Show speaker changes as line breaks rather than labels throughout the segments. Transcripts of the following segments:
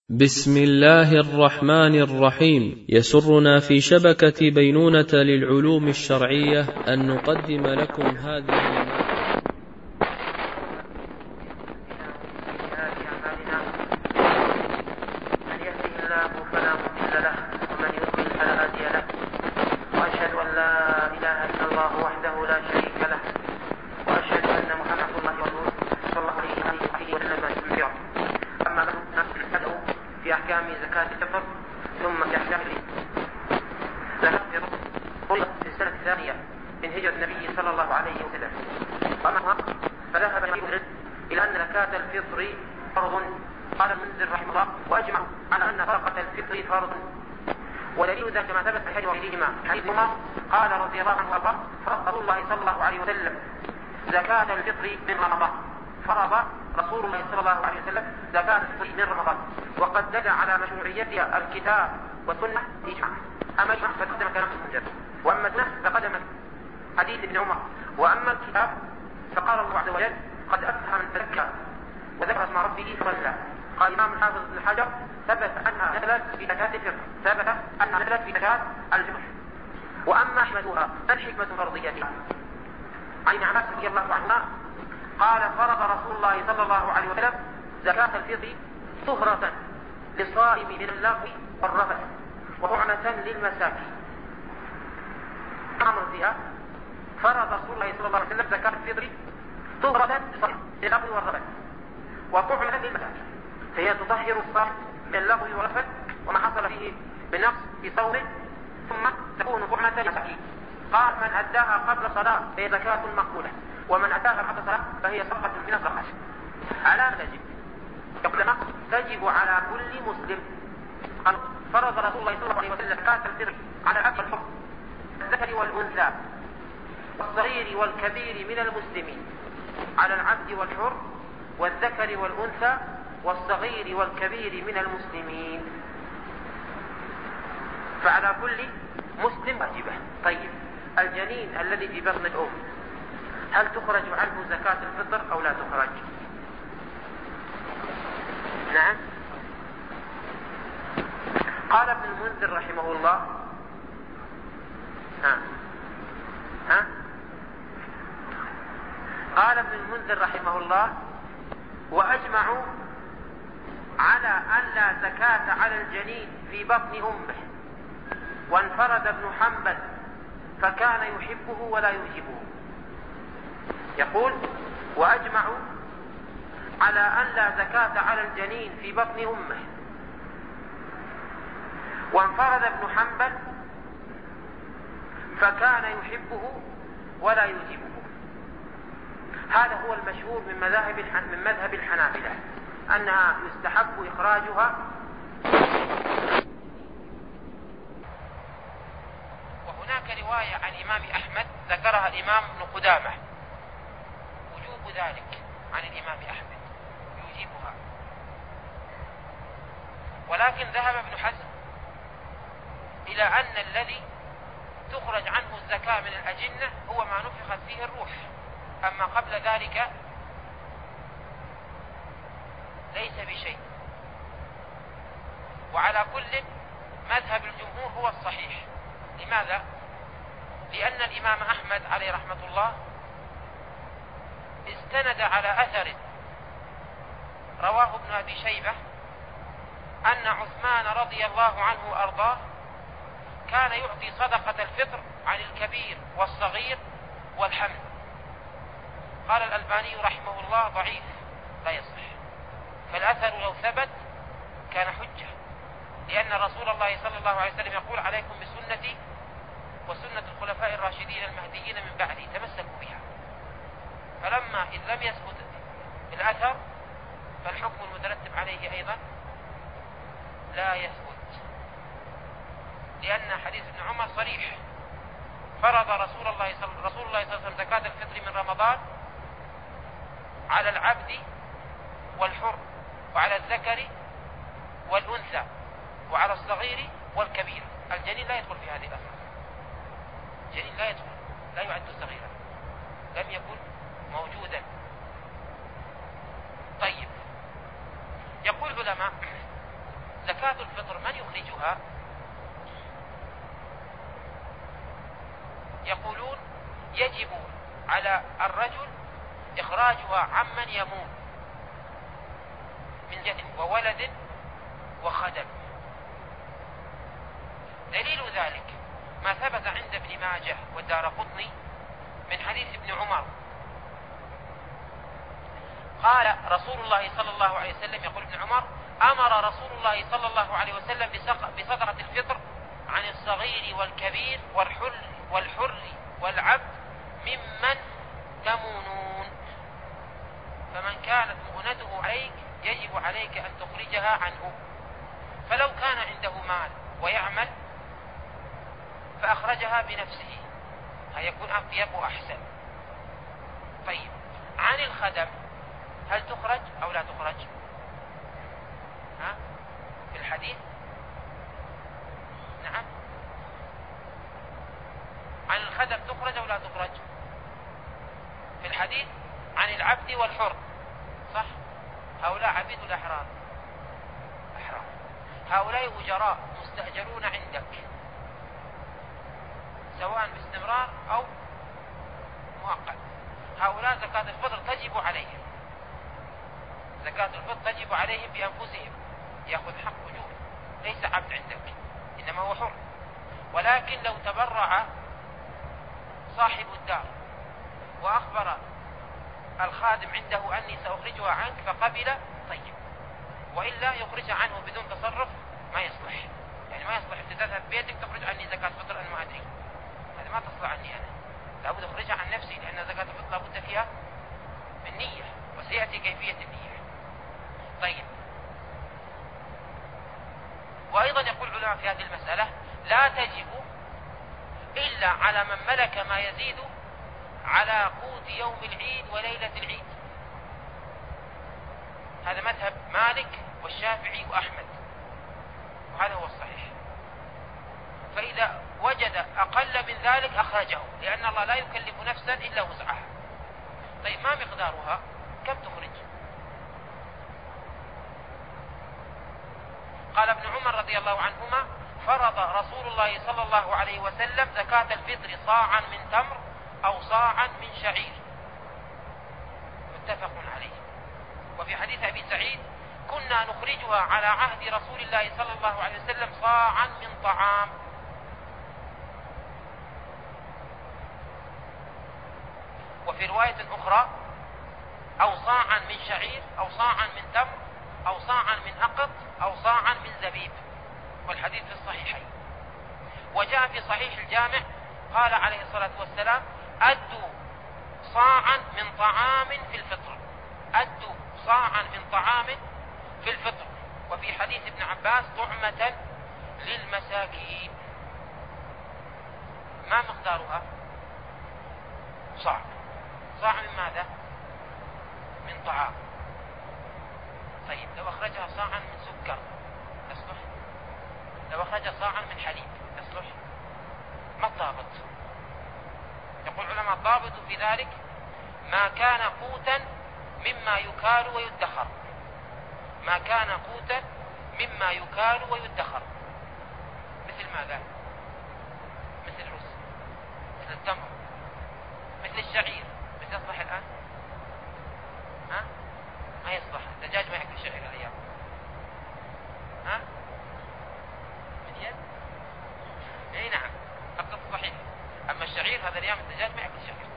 بسم الله الرحمن الرحيم. يسرنا في شبكة بينونة للعلوم الشرعية أن نقدم لكم هذه
قال رضي الله عنه وارضاه فرض رسول الله صلى الله عليه وسلم زكاة الفطر من رمضان. فرض رسول الله صلى الله عليه وسلم زكاة الفطر من رمضان، وقد دل على مشروعيتها الكتاب والسنة إجماع. أما الإجماع فقدم كلام المنذر، وأما السنة فقدم حديث ابن عمر، وأما الكتاب فقال الله عز وجل قد أفلح من تزكى وذكر اسم ربه فصلى. قال الإمام الحافظ ابن حجر ثبت أنها نزلت في زكاة الفطر، ثبت أنها نزلت في زكاة الفطر. وأما حكمتها فالحكمة فرضيتها. عن ابن عباس رضي الله عنهما قال فرض رسول الله صلى الله عليه وسلم زكاة الفطر طهرة للصائم من اللغو والرفث وطعمة للمساكين. أمر فيها فرض رسول الله صلى الله عليه وسلم زكاة الفطر طهرة لللغو والرفث وطعمة للمساكين، فهي تطهر الصائم من اللغو والرفث وما حصل فيه بنقص في صومه، ثم تكون طعمة للمساكين. قال من أداها قبل صلاة فهي زكاة مقبولة، ومن أداها بعد صلاة فهي صدقة من الصدقات. على تجب يقول تجب على كل مسلم. قال فرض رسول الله صلى الله عليه وسلم زكاة الفطر على الأب والحر الذكر والأنثى والصغير والكبير من المسلمين، على العبد والحر والذكر والأنثى والصغير والكبير من المسلمين، فعلى كل مسلم واجبة. طيب الجنين الذي في بطن الأم هل تخرج عنه زكاة الفطر أو لا تخرج؟ نعم. قال ابن المنذر رحمه الله قال ابن المنذر رحمه الله وأجمعوا على أن لا زكاة على الجنين في بطن أمه. وانفرد ابن حنبل فكان يحبه ولا يوجبه. يقول وأجمعوا على أن لا زكاة على الجنين في بطن أمه، وانفرد ابن حنبل فكان يحبه ولا يوجبه. هذا هو المشهور من مذهب الحنابلة، أنها يستحب إخراجها. وهناك رواية عن الإمام أحمد ذكرها الإمام ابن قدامة وجوب ذلك عن الإمام أحمد يجيبها، ولكن ذهب ابن حزم إلى أن الذي تخرج عنه الزكاة من الأجنة هو ما نفخت فيه الروح، أما قبل ذلك ليس بشيء. وعلى كل مذهب الجمهور هو الصحيح. لماذا؟ لأن الإمام أحمد عليه رحمة الله استند على أثر رواه ابن أبي شيبة أن عثمان رضي الله عنه وأرضاه كان يعطي صدقة الفطر عن الكبير والصغير والحمل. قال الألباني رحمه الله ضعيف لا يصح، فالأثر لو ثبت كان حجة، لأن رسول الله صلى الله عليه وسلم يقول عليكم بسنتي وسنة الخلفاء الراشدين المهديين من بعدي تمسكوا بها. فلما إن لم يثبت الأثر فالحكم المترتب عليه أيضا لا يثبت، لأن حديث ابن عمر صريح فرض رسول الله صلى الله عليه وسلم زكاة الفطر من رمضان على العبد والحر وعلى الذكر والأنثى وعلى الصغير والكبير. الجنين لا يدخل في هذه الأسرة، الجنين لا يدخل، لا يعد صغيرا، لم يكن موجودا. طيب يقول العلماء زكاة الفطر من يخرجها؟ يقولون يجب على الرجل إخراجها عمن يموت من جد وولد وخدم. دليل ذلك ما ثبت عند ابن ماجه والدارقطني من حديث ابن عمر قال رسول الله صلى الله عليه وسلم، يقول ابن عمر: أمر رسول الله صلى الله عليه وسلم بصدقة الفطر عن الصغير والكبير والحر والعبد ممن تمونون، فمن كانت مؤنته عليك يجب عليك أن تخرجها عنه. فلو كان عنده مال ويعمل فأخرجها بنفسه هيكون أطيب وأحسن. طيب، عن الخدم هل تخرج أو لا تخرج؟ في الحديث نعم، عن الخدم تخرج أو لا تخرج؟ في الحديث عن العبد والحر، صح؟ هؤلاء عبيد الأحرار، أحرار، هؤلاء أجراء مستأجرون عندك سواء باستمرار أو مؤقت. هؤلاء زكاة الفطر تجب عليهم، زكاة الفطر تجب عليهم بأنفسهم، يأخذ حق أجور، ليس عبد عندك إنما هو حر. ولكن لو تبرع صاحب الدار وأخبر الخادم عنده أني سأخرجها عنك فقبل، طيب، وإلا يخرج عنه بدون تصرف ما يصلح. يعني ما يصلح تذهب بيتك تخرج عني زكاة فطر أنا ما أدري، هذا ما تصلح عني أنا، لابد أخرجها عن نفسي، لأن زكاة الفطر لابد فيها من نية، وسيأتي كيفية النية. طيب، وأيضا يقول العلماء في هذه المسألة: لا تجب إلا على من ملك ما يزيد على قوت يوم العيد وليلة العيد. هذا مذهب مالك والشافعي وأحمد، وهذا هو الصحيح. فإذا وجد أقل من ذلك أخرجه، لأن الله لا يكلف نفسا إلا وسعها. طيب، ما مقدارها؟ كم تخرج؟ قال ابن عمر رضي الله عنهما: فرض رسول الله صلى الله عليه وسلم زكاة الفطر صاعا من تمر أو صاعا من شعير، متفق عليه. وفي حديث أبي سعيد: كنا نخرجها على عهد رسول الله صلى الله عليه وسلم صاعا من طعام. وفي رواية أخرى: أو صاعا من شعير أو صاعا من تمر أو صاعا من أقط أو صاعا من زبيب، والحديث في الصحيحين. وجاء في صحيح الجامع قال عليه الصلاة والسلام: أدوا صاعا من طعام في الفطر، أدوا صاعا من طعام في الفطر. وفي حديث ابن عباس: طعمة للمساكين. ما مقدارها؟ صاع. صاع من ماذا؟ من طعام. طيب، لو أخرجها صاعا من سكر يصلح؟ لو أخرجها صاعا من حليب يصلح؟ ما الضابط؟ يقول العلماء: الضابط في ذلك ما كان قوتا مما يكال ويدخر، ما كان قوتا مما يكال ويدخر. مثل ماذا؟ مثل الرز، مثل التمر، مثل الشعير. بس يصلح الآن؟ ما يصلح. الدجاج ما يأكل شعير الأيام. من يد؟ اي نعم، القصة صحيح. أما الشعير هذا الأيام الدجاج ما يأكل شعير.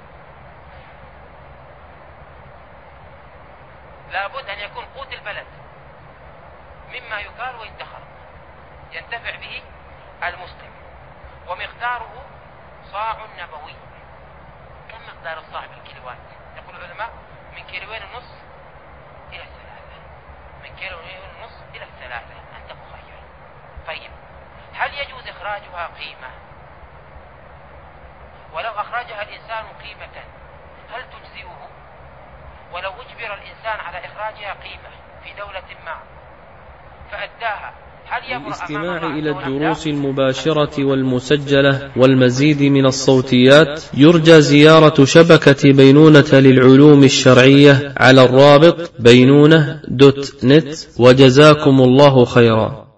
لابد أن يكون قوت البلد مما يكال ويدخر ينتفع به المسلم، ومقداره صاع نبوي. كم مقدار الصاع بالكيلوات؟ يقول العلماء: من 2.5 كيلو إلى 3، من 1.5 كيلو إلى 3، أنت مخير. طيب، هل يجوز إخراجها قيمة؟ ولو أخرجها الإنسان قيمة هل تجزئه؟ ولو أجبر الإنسان على إخراجها قيمة في دولة ما فأداها،
للاستماع إلى الدروس المباشرة والمسجلة والمزيد من الصوتيات يرجى زيارة شبكة بينونة للعلوم الشرعية على الرابط بينونة.net. وجزاكم الله خيرا.